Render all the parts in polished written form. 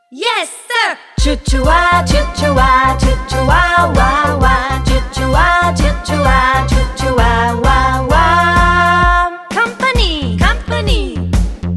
Yes, sir. Choo-choo-ah, choo-choo-ah, choo-choo-ah, wah, wah. Choo-choo-ah, choo-choo-ah, choo-choo-ah, wah, wah. Company, company.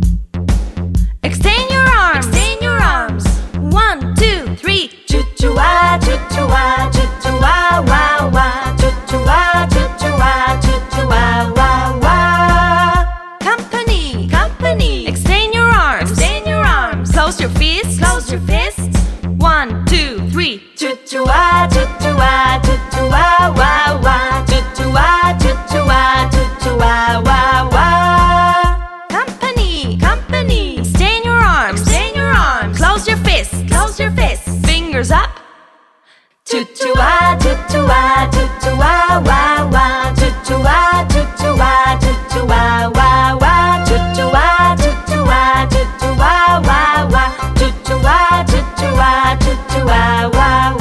Extend your arms, extend your arms. 1, 2, 3. Choo-choo-ah, choo-choo-ah, choo-choo-ah, wah, wah. Choo-choo-ah, choo-choo-ah, choo-choo-ah, wah, wah. Company, company. Extend your arms, extend your arms. Close your fists, close your fists. 1, 2, 3. Choo-choo-ah, choo-choo-ah, choo-choo-ah, wah, wah. Choo-choo-ah, choo-choo-ah, choo-choo-ah, wah, wah. Company, company. Extend your arms, extend your arms. Close your fists, close your fists. Fingers up. Choo-choo-ah, choo-choo-ah, choo-choo-ah, wah, wah. Choo-choo-ah, choo-choo-ah, choo-choo-ah, wah, wah. Choo-choo-ah, choo-choo-ah, choo-choo-ah, wah, wah. Choo-choo-ah, choo-choo-ah, choo-choo-ah, wah,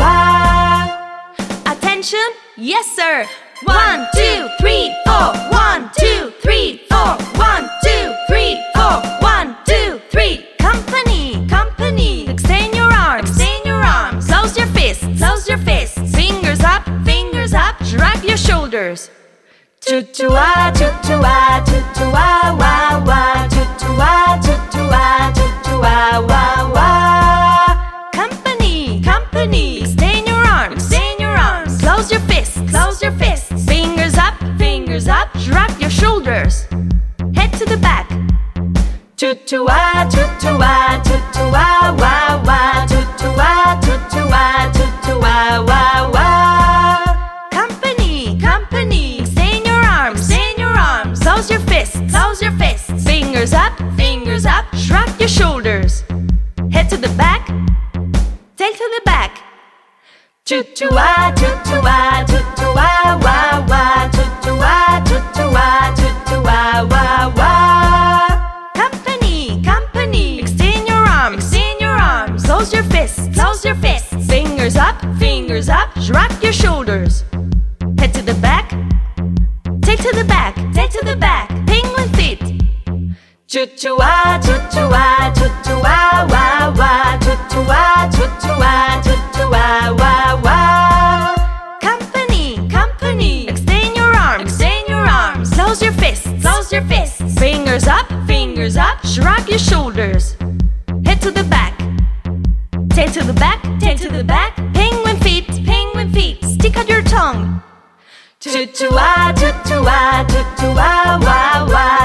wah. Attention, yes sir. 1, 2, 3, 4. 1, 2, 3, 4. 1, 2, 3, 4. 1, 2, 3. Company, company. Extend your arms, extend your arms. Close your fists, close your fists. Fingers up, fingers up. Shrug your shoulders. Choo-choo-ah, choo-choo-ah, choo-choo-ah, wah, wah. Choo-choo-ah, choo-choo-ah, choo-choo-ah, wah, wah. Company, company. Extend your arms, extend your arms. Close your fists, close your fists. Fingers up, fingers up. Shrug your shoulders. Head to the back. Choo-choo-ah, choo-choo-ah, choo-choo-ah, wah, wah. Choo-choo-ah, choo-choo-ah, choo-choo-ah, wah, wah. Company, company. Extend your arms, extend your arms. Close your fists, close your fists. Fingers up, fingers up. Shrug your shoulders. Head to the back. Tail to the back. Choo-choo-ah, choo-choo-ah, choo-choo-ah, wah, wah. Choo-choo-ah, choo-choo-ah, choo-choo-ah, wah, wah. Company, company. Extend your arms, extend your arms. Close your fists, close your fists. Fingers up, fingers up. Shrug your shoulders. Head to the back. Tail to the back, tail to the back. Penguin feet. Choo-choo-ah, choo-choo-ah, choo-choo-ah, wah, wah. Choo-choo-ah, choo-choo-ah, choo-choo-ah, wah, wah. Company, company. Extend your arms, extend your arms. Close your fists, close your fists. Fingers up, fingers up. Shrug your shoulders. Head to the back. Tail to the back, tail to the back. Penguin feet, penguin feet. Stick out your tongue. Choo-choo-ah, choo-choo-ah, choo-choo-ah, wah, wah.